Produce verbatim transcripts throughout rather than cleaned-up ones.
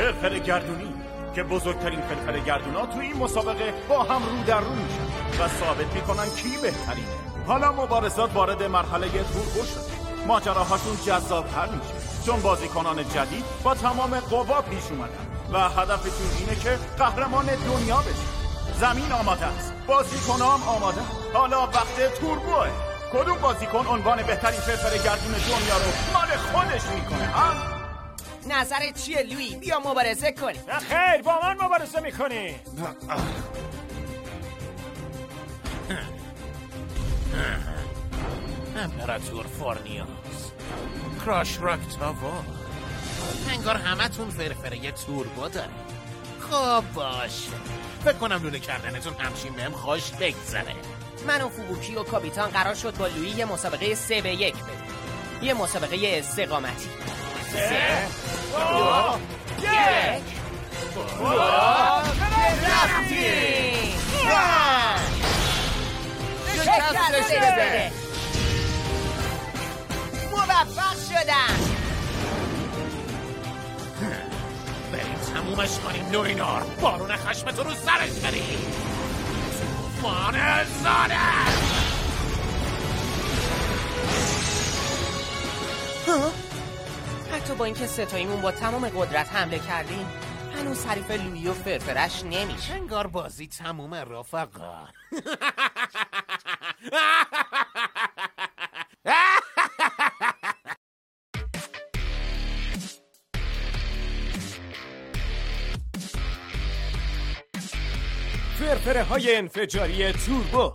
فرفر گردونی که بزرگترین فرفر گردونا توی این مسابقه با هم رو در رو میشن و ثابت میکنن کی بهترینه. حالا مبارزات وارد مرحله توربو شده. ماجراهاشون جذاب‌تر میشه چون بازیکنان جدید با تمام قوا پیش اومدن و هدفشون اینه که قهرمان دنیا بشن. زمین آماده است، بازیکنام آماده. حالا وقت توربوه. کدوم بازیکن عنوان بهترین فرفر گردون دنیا رو مال خودش میکنه؟ ها؟ نظرت چیه لویی؟ بیا مبارزه کنیم. نه خیر، با من مبارزه میکنی. امپراتور فورنیاس، کراش راک تاوا، انگار همه تون فرفره توربو دارید. خب باشه، فکر کنم لوله کردنتون همچین بهم خوش بگذره. من و فوبوکی و کاپیتان قرار شد با لویی یه مسابقه سه به یک بدیم. یه مسابقه استقامتی. سه دو یک رفتیم. شکست بده. موفق شدم. بریم تمومش کنیم لوینور. بارون خشم تو رو سرش بریم. توفان زاده. حتی با اینکه ستاییمون با تمام قدرت حمله کردیم هنوز حریف لویی و فرفرش نمیشه. انگار بازی تمومه رفقا. فرفره های انفجاری توربو.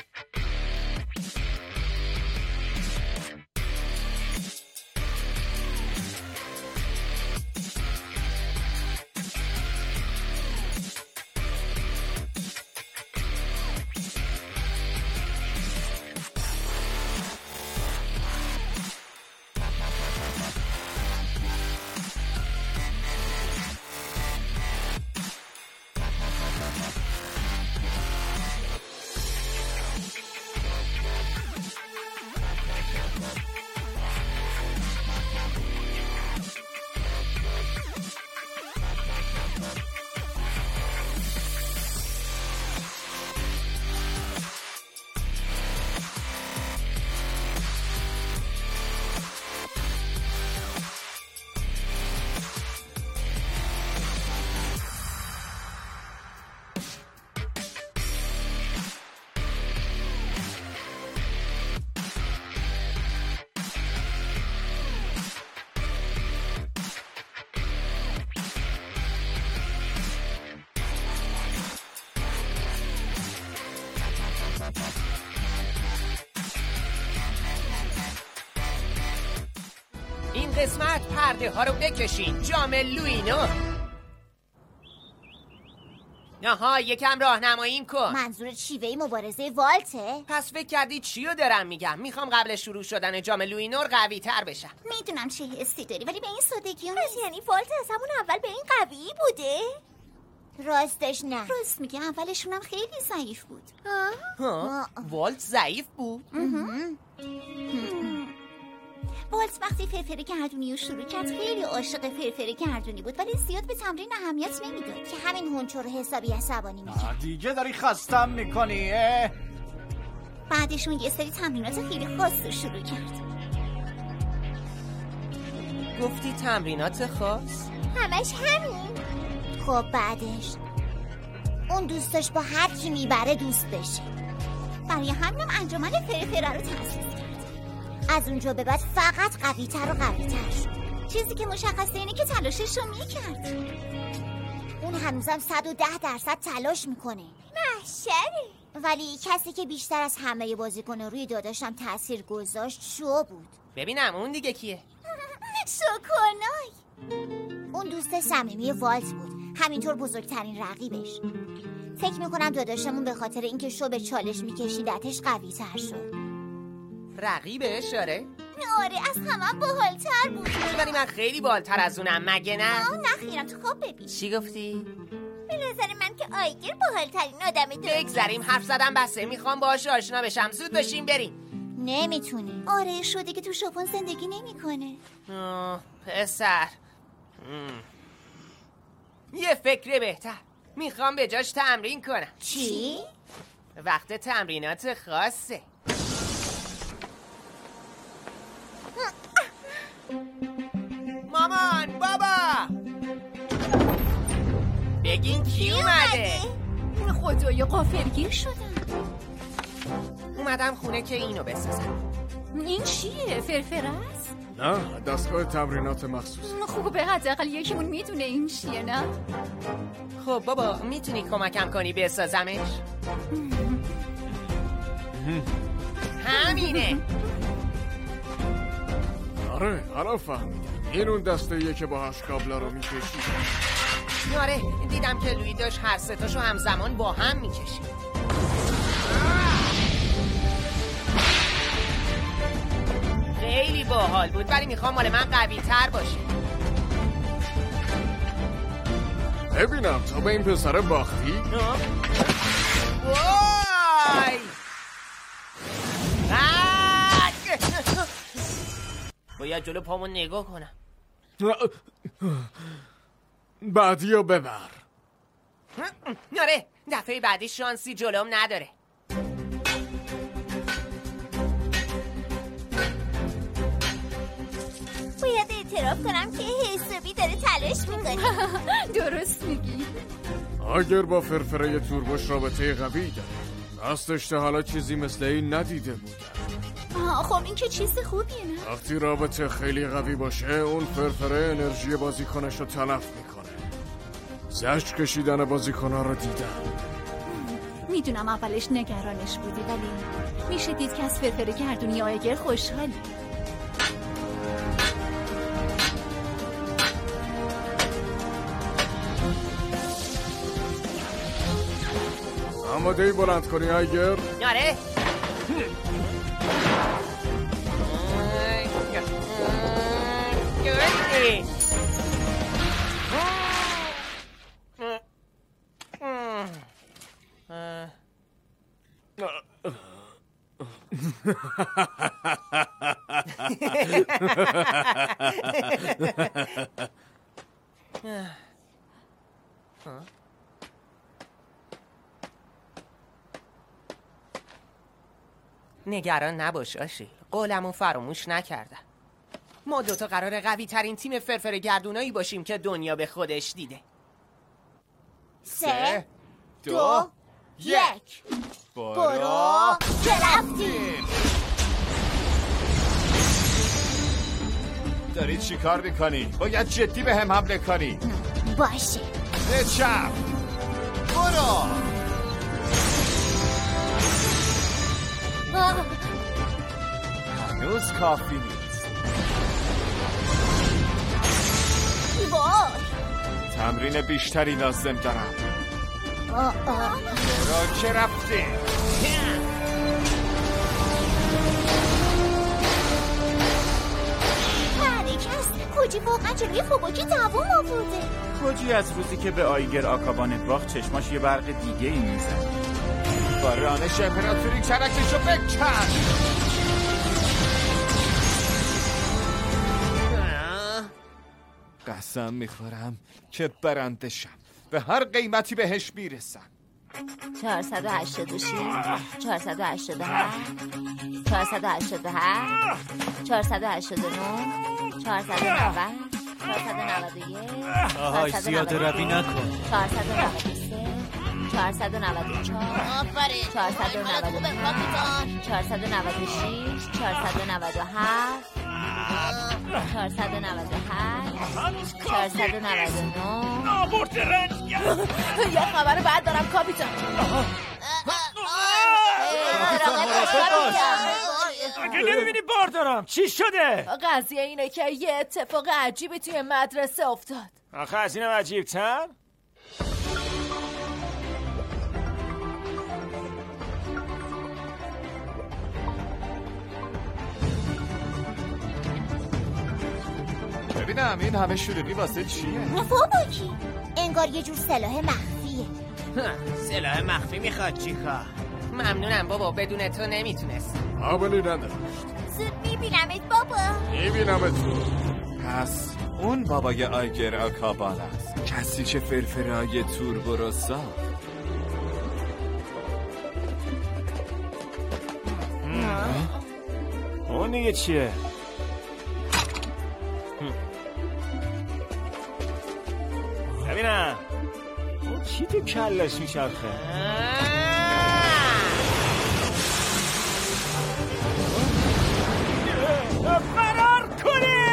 این قسمت پرده ها رو بکشین. جام لوینور. آها، یکم راهنماییم کن. منظور شیوه مبارزه والته؟ پس فکر کردی چی رو دارم میگم؟ میخوام قبل شروع شدن جام لوینور قوی تر بشم. میدونم چه حسی داری ولی به این سادگی هم نیست. یعنی والت از همون اول به این قوی بوده؟ راستش نه. راست میگه، اولشون هم خیلی ضعیف بود. ها؟ والت ضعیف بود؟ والت وقتی فرفره گردونی رو شروع کرد خیلی عاشق فرفره گردونی بود ولی زیاد به تمرین اهمیت نمیداد که همین هونچو رو حسابی عصبانی میکرد. دیگه داری خستم میکنی. بعدشون یه سری تمرینات خیلی خاص رو شروع کرد. گفتی تمرینات خاص؟ همش همین. خب بعدش اون دوستش با هر کی میبره دوست بشه. برای همینم انجمن فرفره رو تأسیس کرد. از اونجا به بعد فقط قوی تر و قوی تر شد. چیزی که مشخصه اینه که تلاشش رو میکرد. اون هنوزم صد و ده درصد تلاش میکنه. محشره. ولی کسی که بیشتر از همه بازیکن روی داداشم تأثیر گذاشت شو بود. ببینم اون دیگه کیه؟ شوکونای. اون دوست صمیمی والت بود، همینطور بزرگترین رقیبش. فکر میکنم داداشمون به خاطر اینکه شو به چالش میکشیدتش قوی تر شد. رقیبش؟ آره؟ آره، از همه باحال‌تر بود. ولی من خیلی بالتر از اونم، مگه نه؟ آه نخیرم، تو خواب ببین. چی گفتی؟ به نظر من که آیگر باحال‌ترین آدم دنیاست. بگذریم، حرف زدم بسه. میخوام باهاش آشنا بشم. زود باشیم بریم. نمیتونی. آره، شده که تو ژاپن زندگی نمیکنه. آه، پسر. یه فکر بهتر. میخوام به جاش تمرین کنم. چی؟ وقت تمرینات خاصه. مامان، بابا، بگین کی اومده؟ خدایا غافلگیر شدم. اومدم خونه که اینو بسازم. این چیه؟ فرفره است؟ نه، دستگاه تمرینات مخصوص. خوبه، حداقل یکیمون میدونه این چیه. نه خب بابا، میتونی کمکم کنی بسازمش؟ همینه. آره، الان فهمیدم. این اون دسته‌ایه که با هش کابلا رو میکشی. آره، دیدم که لویی داشت هر سه تاشو همزمان با هم میکشید. خیلی باحال بود، ولی میخوام مال من قوی تر باشه. ببینم تو به این پسر باختی؟ وای! باید جلو پامون نگاه کنم. بعدی رو ببر. آره، دفعه بعدی شانسی جلوم نداره. باید اعتراف کنم که حسابی داره تلاش میکنه. درست میگی. اگر با فرفره توربوش رابطه قوی داره، راستش تا حالا چیزی مثل این ندیده بودم. خب این که چیز خوبیه نه؟ وقتی رابطه خیلی قوی باشه، اون فرفره انرژی بازیکنش رو تلف میکنه. زجر کشیدن بازیکنها رو دیدم. میدونم اولش نگرانش بودی، ولی میشه دید که از فرفره گردونی آیگر خوشحالی. آماده ای بلند کنی آیگر؟ آره. نگران نباش آشیل، قولمو فراموش نکردم. ما دوتا قرار قوی ترین تیم فرفره گردونایی باشیم که دنیا به خودش دیده. سه دو یک برو که رفتیم. داری چی کار میکنی؟ باید جدی به هم حمله کنی. باشه به چپ برو. هنوز کافی نیست. وای تمرین بیشتری لازم دارم. برو که رفتی. پرکست کجی واقعا جلوی فوباکی دوام آورده. کجی از روزی که به آیگر آکابانت باخت چشماش یه برق دیگه ای میزن. با رانش امپراتوری کرکشو بکن. قسم میخورم که برنده شم. به هر قیمتی بهش میرسم. چهارصد و هشتاد و شش چهارصد و هشتاد و هفت چهارصد و هشتاد و هفت چهارصد و هشتاد و نه چهارصد و نود چهارصد و نود و یک آهای زیاده روی نکن. چهارصد و نود و سه چهارصد و نود و چهار چهارصد و نود و پنج چهارصد و نود و شش چهارصد و نود و هفت چهارصد و نود و هشت چهارصد و نود و نه نابرد رنج. یه خبر بعد دارم کاپیتان. اگه نمیبینی بار دارم چی شده؟ قضیه اینه که یه اتفاق عجیبی توی مدرسه افتاد. آخه از اینم عجیب تر؟ ببینم این همه شلوغی واسه چیه؟ فوباکی انگار یه جور سلاح مخفیه. سلاح مخفی میخواد چیکار؟ ممنونم بابا، بدون تو نمیتونست. قابلی نداشت. زود میبینمت بابا. میبینمت تو. پس اون بابای آیگر آکابان است کسی که فرفرهای توربو رو ساخت. اون دیگه چیه؟ ببینم اون چی تو کلش میچرخه؟ فرار کنی!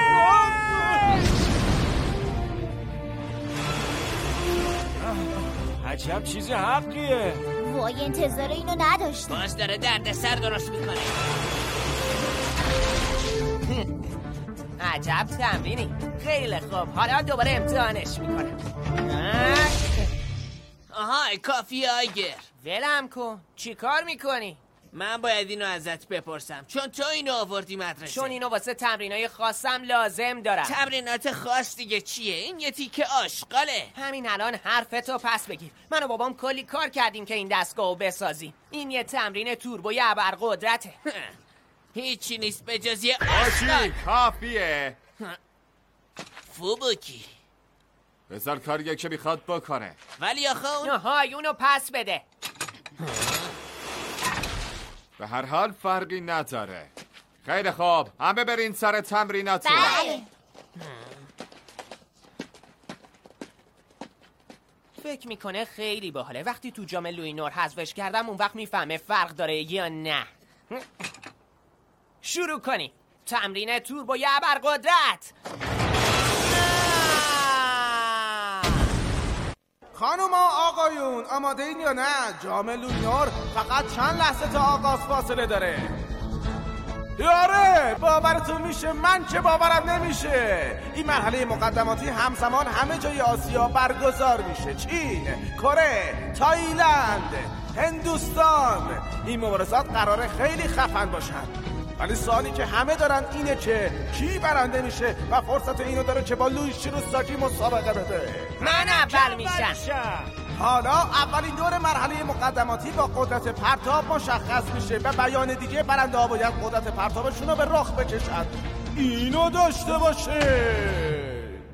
عجب چیز حقیه. وای انتظار اینو نداشتم. باز داره درد سر درست میکنه. عجب تمرینی. خیلی خوب، حالا دوباره امتحانش میکنم. آها کافیه آگر. ولم کن. چی کار میکنی؟ من باید اینو ازت بپرسم چون تو اینو آوردی مدرسه. چون اینو واسه تمرینای خاصم لازم دارم. تمرینات خاص دیگه چیه؟ این یه تیکه آشغاله. همین الان حرفتو پس بگیر. من و بابام کلی کار کردیم که این دستگاهو بسازیم. این یه تمرین توربوی ابرقدرته. هیچی نیست به جز یه آشی کافیه. فوبوکی بذار کاریه که میخواد بکنه. ولی آخه اون های اونو پس بده. به هر حال فرقی نداره. خیلی خوب، همه برین سر تمریناتون. بله. فکر میکنه خیلی باحاله. وقتی تو جام لوینور حذفش کردم اون وقت میفهمه فرق داره یا نه. شروع کنی. تمرین توربوی ابرقدرت. خانوما آقایون آماده این یا نه؟ جام لوینور فقط چند لحظه تا آغاز فاصله داره. یاره باورتون میشه؟ من که باورم نمیشه. این مرحله مقدماتی همزمان همه جای آسیا برگزار میشه. چین، کره، تایلند، هندوستان. این مبارزات قراره خیلی خفن باشن. ولی سوالی که همه دارن اینه که کی برنده میشه و فرصت اینو داره که با لوئیس شیروساکی مسابقه بده. من اول میشم. حالا اولین دور مرحله مقدماتی با قدرت پرتاب مشخص میشه و بیان دیگه برنده ها باید قدرت پرتابشون رو به رخ بکشن. اینو داشته باشه.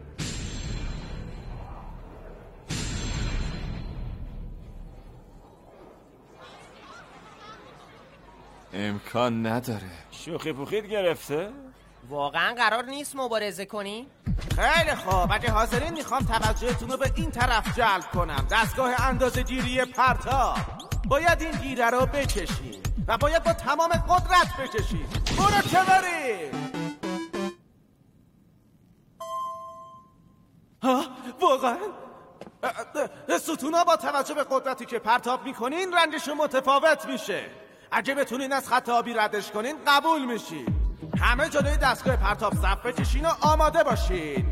امکان نداره. شوخی پوخیت گرفته؟ واقعا قرار نیست مبارزه کنی؟ خیلی خوب، اگه حاضرین میخوام توجهتون رو به این طرف جلب کنم. دستگاه اندازه گیری پرتاب. باید این گیره رو بکشین و باید با تمام قدرت بکشین. برو که بری. ها واقعا ستونا با توجه به قدرتی که پرتاب میکنین رنگشون متفاوت میشه. اگه بتونین از خط آبی ردش کنین قبول میشین. همه جلوی دستگاه پرتاب صف بکشین و آماده باشین.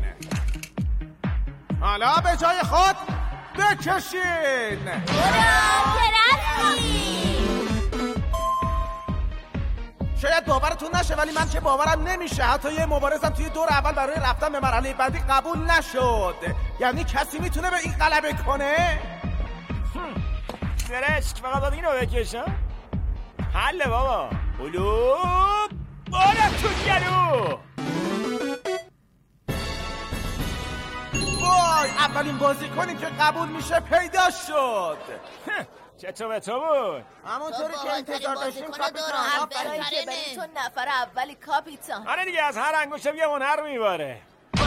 حالا به جای خود بکشین. شاید باورتون نشه ولی من که باورم نمیشه. حتی یه مبارزم توی دور اول برای رفتن به مرحله بعدی قبول نشد. یعنی کسی میتونه به این غلبه کنه؟ سرشک فقط باید اینو بکشم. حله بابا. بلو بارم تو گلو. وای اولین بازی کنیم که قبول میشه پیدا شد. چطور به تو بود؟ همونطوری که انتظار داشتیم کاپیتان. برای که بری تو نفر اولی کاپیتان. آره دیگه از هر انگشتم یه هنر میباره.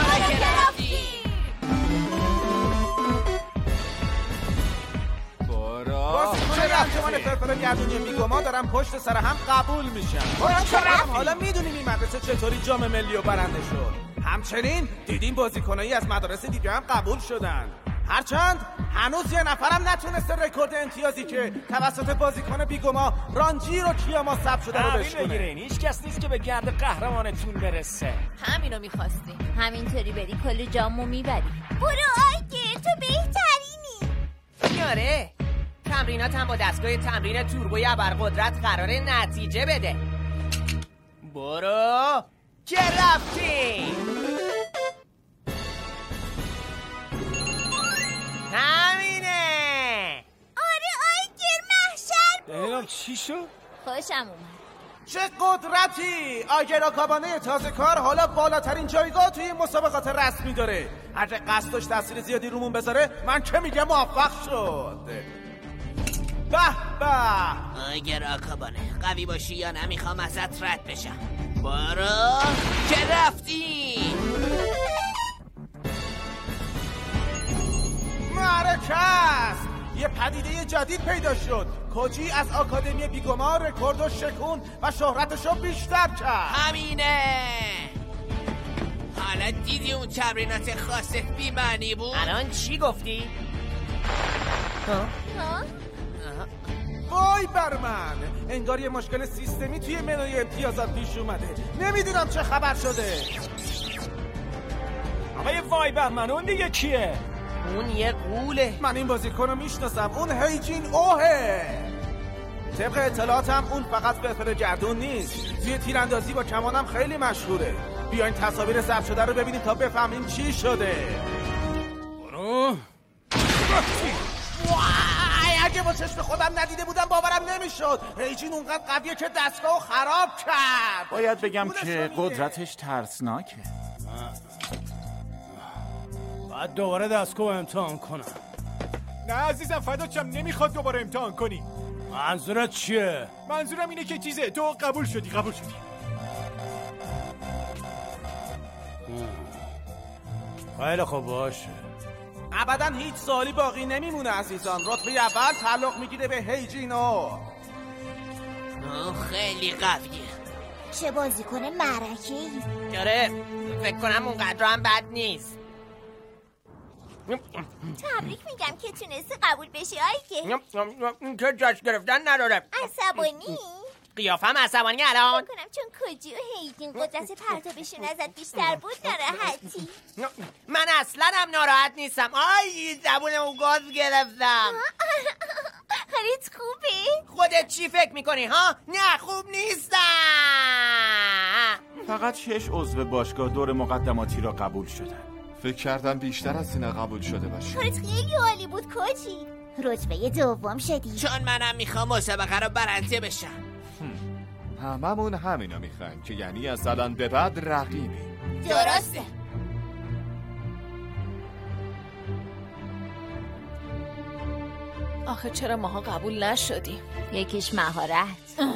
بازیکن رهنمون فرفر گردونی بیگما دارم پشت سر هم قبول میشن. حالا میدونیم این مدرسه چطوری جام ملی و برنده شد. همچنین دیدیم بازیکنایی از مدارس دیگه هم قبول شدن. هرچند هنوز یه نفرم نتونسته رکورد امتیازی که توسط بازیکن بیگما رانجی رو کیاما ثبت شده رو بشکنه. هیچ کس نیست که به گرد قهرمانتون برسه. همینو می‌خواستیم. همینطوری بری کل جامو میبری. برو آیگه تو بهترینی. یاره تمرینات هم با دستگاه تمرین توربوی ابرقدرت قراره نتیجه بده. برو که رفتی. همینه. آره آیگر محشر نمیدونم چی شد؟ خوشم اومد. چه قدرتی! آگر آکابانه تازه کار حالا بالاترین جایگاه توی مسابقات رسمی داره. اگه قصد داشت تاثیر زیادی رومون بذاره من که میگم موفق شد. به به! آگر آکابانه قوی باشی یا نمیخوام ازت رد بشم. برو که رفتی. معرکه است! یه پدیده جدید پیدا شد. کوجی از آکادمی بیگما رکوردو شکون و شهرتشو بیشتر کرد. همینه. حالا دیدی اون تمرینات خاصت بی معنی بود؟ الان چی گفتی؟ وای بر من، انگار یه مشکل سیستمی توی منوی امتیازات پیش اومده. نمیدونم چه خبر شده. آقای وای بر من اون دیگه کیه؟ اون یه قوله. من این بازیکن رو میشناسم. اون هیجین اوهه. طبق اطلاعاتم اون فقط فرفر گردون نیست، توی تیراندازی با کمانم خیلی مشهوره. بیاین تصاویر ضبط شده رو ببینیم تا بفهمیم چی شده. برو. وای، اگه با چشم خودم ندیده بودم باورم نمیشد. هیجین اونقدر قویه که دستگاهو خراب کرد. باید بگم که قدرتش ترسناکه. بعد دوباره دستگاه امتحان کنم. نه عزیزم فدات شم، نمیخواد دوباره امتحان کنی. منظورت چیه؟ منظورم اینه که چیزه تو قبول شدی قبول شدی خیلی خوب باشه. ابدا هیچ سوالی باقی نمیمونه عزیزان. رتبه اول تعلق میگیره به هیجینو. خیلی قویه. چه بازیکن معرکه‌ای. داره فکر کنم اونقدر هم بد نیست. تبریک میگم که تونستی قبول بشی آیگه. این که جاش گرفتن نداره. عصبانی؟ قیافم عصبانی الان؟ فکر کنم چون کوجی و هیجین قدرت پرتابشون ازت بیشتر بود ناراحتی. من اصلا هم ناراحت نیستم. آی زبونمو گاز گرفتم. حالت خوبه؟ خودت چی فکر میکنی ها؟ نه خوب نیستم. فقط شش عضو باشگاه دور مقدماتی را قبول شدن. فکر کردم بیشتر از اینا قبول شده باشه. کارت خیلی عالی بود کوجی. رتبه دوم شدی. چون منم میخوام مسابقه رو برنده بشم. هممون همینو میخوایم که یعنی از الان به بعد رقیبی. درسته. آخه چرا ماها قبول نشدیم؟ یکیش مهارت.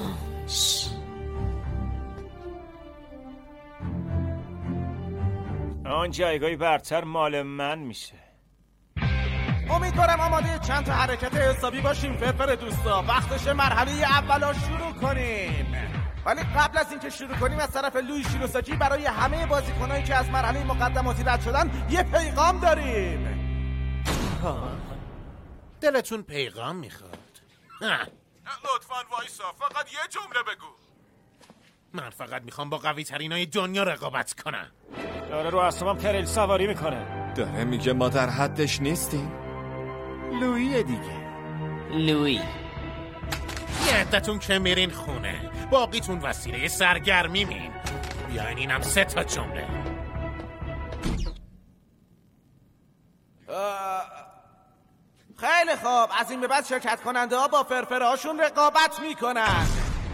آن جایگاهی برتر مال من میشه. امیدوارم آماده چند تا حرکت حسابی باشیم فرفر دوستا. وقتش مرحله اولا شروع کنیم. ولی قبل از اینکه شروع کنیم از طرف لوی شیروساکی برای همه بازیکنایی که از مرحله مقدماتی رد شدن یه پیغام داریم. دلتون پیغام میخواد؟ لطفاً وایسا، فقط یه جمله بگو. من فقط میخوام با قوی ترینای دنیا رقابت کنم. داره رو اصلا تریل سواری میکنه. داره میگه ما در حدش نیستیم. لویی دیگه. لویی یه عدتون که میرین خونه، باقیتون وسیله سرگرمی مین. بیاین اینم سه تا جمله. خیلی خوب، از این به بعد شرکت کننده ها با فرفره هاشون رقابت میکنن.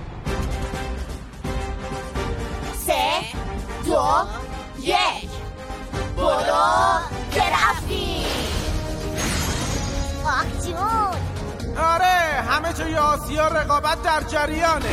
سه دو یک برو که رفتی. آه جون. آره همه جای آسیا رقابت در جریانه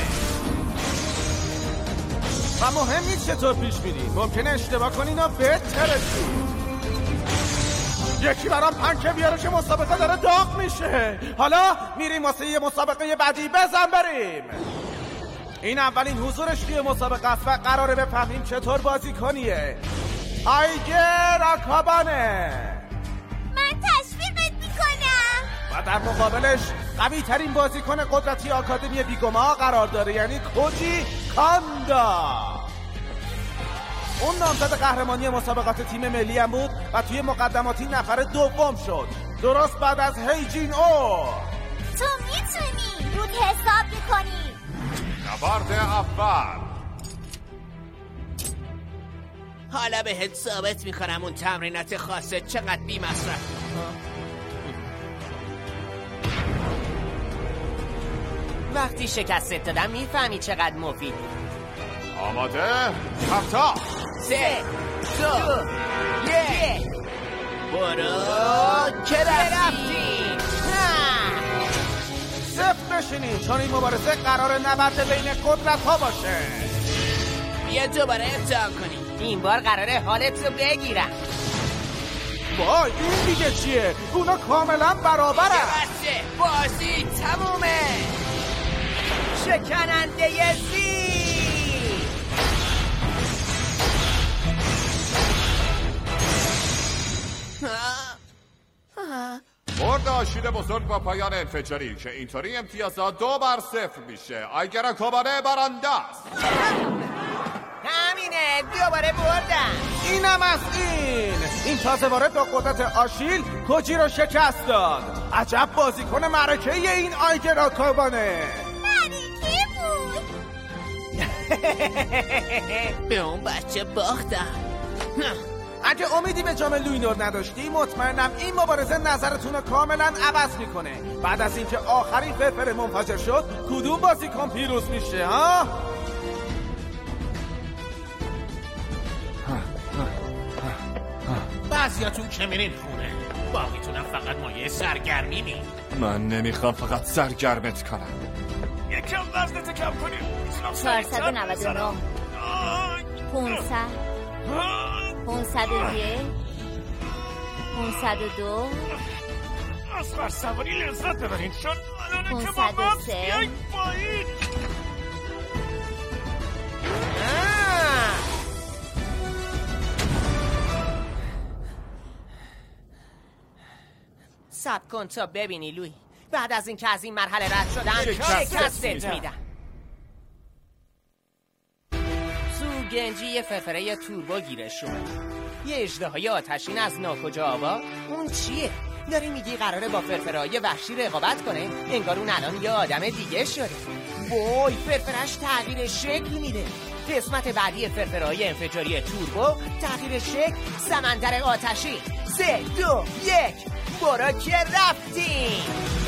و مهم نیست چطور پیش میری. ممکنه اشتباه کنین و بهترشی. یکی برام پنکه بیاره که مسابقه داره داغ میشه. حالا میریم واسه یه مسابقه بعدی. بزن بریم. این اولین حضورش توی مسابقه است و قراره بفهمیم چطور بازی کنیه. آیگر آکابانه. من تشویقت میکنم. و در مقابلش قوی ترین بازیکن قدرتی آکادمی بیگما قرار داره، یعنی کوجی کاندا. اون نامزد قهرمانی مسابقات تیم ملی هم بود و توی مقدماتی نفر دوم شد، درست بعد از هیجین او. تو میتونی، رود حساب میکنی. نبرد اول. حالا بهت ثابت میکنم اون تمرینات خاصه چقدر بی مصرف. وقتی شکستت دادم میفهمی چقدر مفید. آماده؟ کفتا سه دو یک برو که رفتی. صفر نشینین چون این مبارزه قرار نبرد بین قدرت ها باشه. بیا دوباره امتحان کنیم. این بار قراره حالت رو بگیرم. وای این دیگه چیه؟ اونا کاملا برابره. بسته بازی تمومه. شکننده زیر. برد آشیل بزرگ با پایان انفجاری که اینطوری امتیازات دو بر صفر میشه. آیگر کوبانه برنده است. همینه دوباره بردم. اینم از این این تازه وارد با قدرت آشیل کوجی رو شکست داد. عجب بازیکن معرکه این آیگر کوبانه. معرکه بود. به اون بچه باختم. اگه امیدی به جام لوینور نداشتی مطمئنم این مبارزه نظرتون رو کاملا عوض میکنه. بعد از اینکه آخرین فرفر منفجر شد کدوم بازیکن پیروز میشه ها؟ بعضیاتون که میرین خونه، باقیتونم فقط مایه سرگرمی می. من نمیخوام فقط سرگرمت کنم. یکم وزنت کم کنیم. چهارصد و نود و نه پونصد پونصد و یک پونصد و دو از فرسواری لذت ببرین چون الان که با پونصد و مغز سه بیایید پایین. صبر کن تا ببینی لوی. بعد از این که از این مرحله رد شدن شکستت میدم. تو گنجی یه فرفره توربو گیرش اومد. یه اژدهای آتشین از ناکجا آوا. اون چیه؟ داری میگی قراره با فرفرهای وحشی رقابت کنه؟ انگار اون الان یه آدم دیگه شده. وای فرفرش تغییر شکل میده. قسمت بعدی فرفرهای انفجاری توربو تغییر شکل سمندر آتشی. سه دو یک برو که رفتیم.